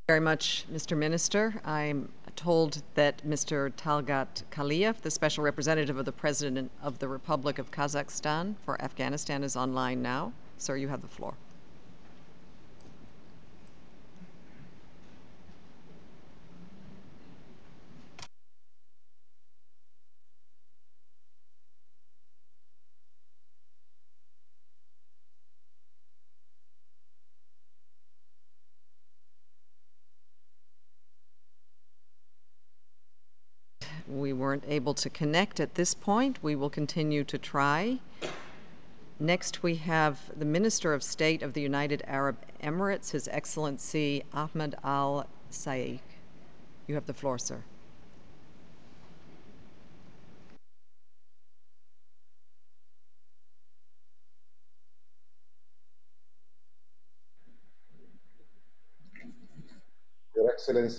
Very much, Mr. Minister. I'm told that Mr. Talgat Kaliyev, the Special Representative of the President of the Republic of Kazakhstan for Afghanistan, is online now. Sir, you have the floor. We weren't able to connect at this point. We will continue to try. Next, we have the Minister of State of the United Arab Emirates, His Excellency Ahmed Al Saeed. You have the floor, sir. Your Excellency.